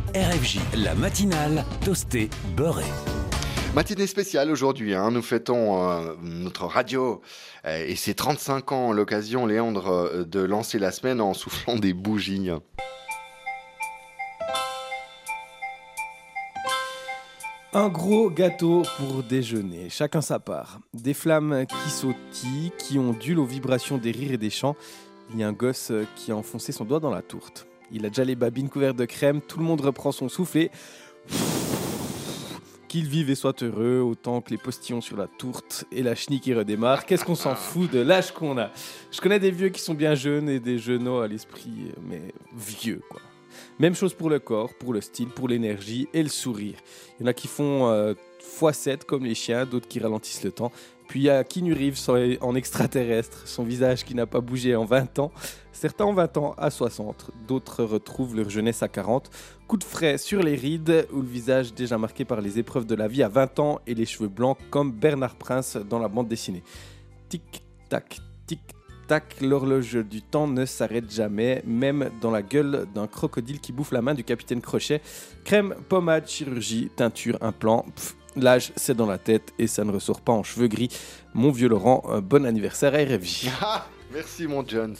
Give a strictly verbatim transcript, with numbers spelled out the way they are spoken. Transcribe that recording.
R F J, la matinale, toastée, beurrée. Matinée spéciale aujourd'hui, hein. Nous fêtons euh, notre radio euh, et ses trente-cinq ans, l'occasion, Léandre, euh, de lancer la semaine en soufflant des bougies. Un gros gâteau pour déjeuner, chacun sa part. Des flammes qui sautillent, qui ondulent aux vibrations des rires et des chants. Il y a un gosse qui a enfoncé son doigt dans la tourte. Il a déjà les babines couvertes de crème, tout le monde reprend son souffle et... Qu'il vive et soit heureux, autant que les postillons sur la tourte et la chenille qui redémarre. Qu'est-ce qu'on s'en fout de l'âge qu'on a? Je connais des vieux qui sont bien jeunes et des jeunes à l'esprit, mais vieux, quoi. Même chose pour le corps, pour le style, pour l'énergie et le sourire. Il y en a qui font euh, fois sept comme les chiens, d'autres qui ralentissent le temps. Puis il y a Keanu Reeves en extraterrestre, son visage qui n'a pas bougé en vingt ans. Certains ont vingt ans à soixante, d'autres retrouvent leur jeunesse à quarante. Coup de frais sur les rides, ou le visage déjà marqué par les épreuves de la vie à vingt ans et les cheveux blancs comme Bernard Prince dans la bande dessinée. Tic-tac, tic-tac, l'horloge du temps ne s'arrête jamais, même dans la gueule d'un crocodile qui bouffe la main du capitaine Crochet. Crème, pommade, chirurgie, teinture, implant, pff, l'âge c'est dans la tête et ça ne ressort pas en cheveux gris. Mon vieux Laurent, bon anniversaire à R F J. Merci mon John.